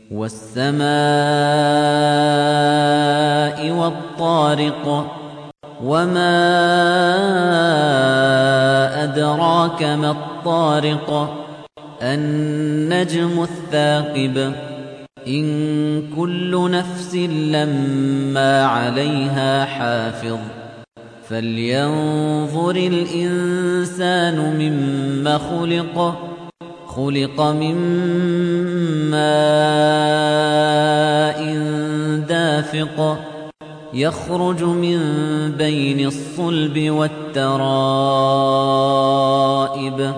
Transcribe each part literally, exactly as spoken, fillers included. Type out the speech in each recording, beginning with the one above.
وَالسَّمَاءِ وَالطَّارِقِ وَمَا أَدْرَاكَ مَا الطَّارِقُ النَّجْمُ الثَّاقِبُ إِن كُلُّ نَفْسٍ لَّمَّا عَلَيْهَا حَافِظٌ فَلْيَنظُرِ الْإِنسَانُ مِمَّ خُلِقَ خُلِقَ مِن مَّاءٍ دَافِقٍ يَخْرُجُ مِن بَيْنِ الصُّلْبِ وَالتَّرَائِبِ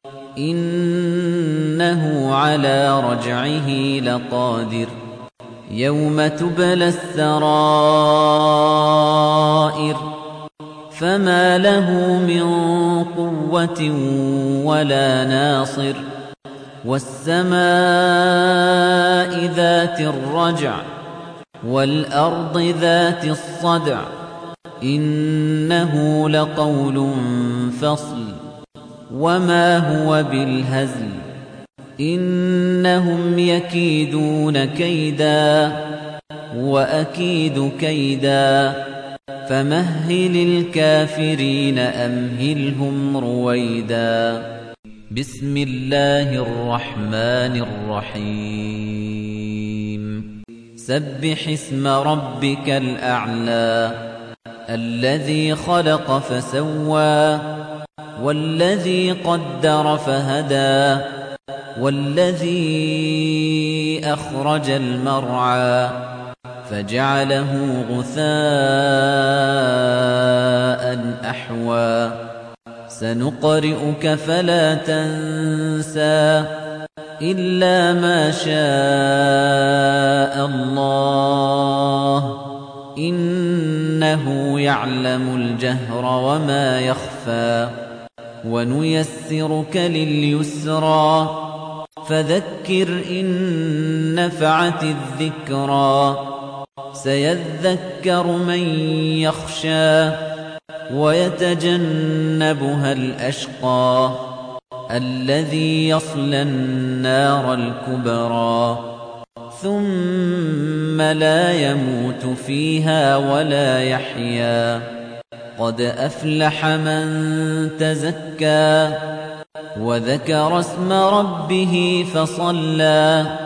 إِنَّهُ عَلَىٰ رَجْعِهِ لَقَادِرٌ يَوْمَ تُبْلَى السَّرَائِرُ فَمَا لَهُ مِن قُوَّةٍ وَلَا نَاصِرٍ وَالسَّمَاءِ ذَاتِ الرَّجْعِ وَالْأَرْضِ ذَاتِ الصَّدْعِ إِنَّهُ لَقَوْلٌ فَصْلٌ وَمَا هُوَ بِالْهَزْلِ إِنَّهُمْ يَكِيدُونَ كَيْدًا وَأَكِيدُ كَيْدًا فَمَهِّلِ الْكَافِرِينَ أَمْهِلْهُمْ رُوَيْدًا بسم الله الرحمن الرحيم سبح اسم ربك الأعلى الذي خلق فسوى والذي قدر فهدى والذي أخرج المرعى فجعله غثاء أحوى سنقرئك فلا تنسى إلا ما شاء الله إنه يعلم الجهر وما يخفى ونيسرك لليسرى فذكر إن نفعت الذكرى سيذكر من يخشى ويتجنبها الأشقى الذي يصلى النار الكبرى ثم لا يموت فيها ولا يحيا قد أفلح من تزكى وذكر اسم ربه فصلى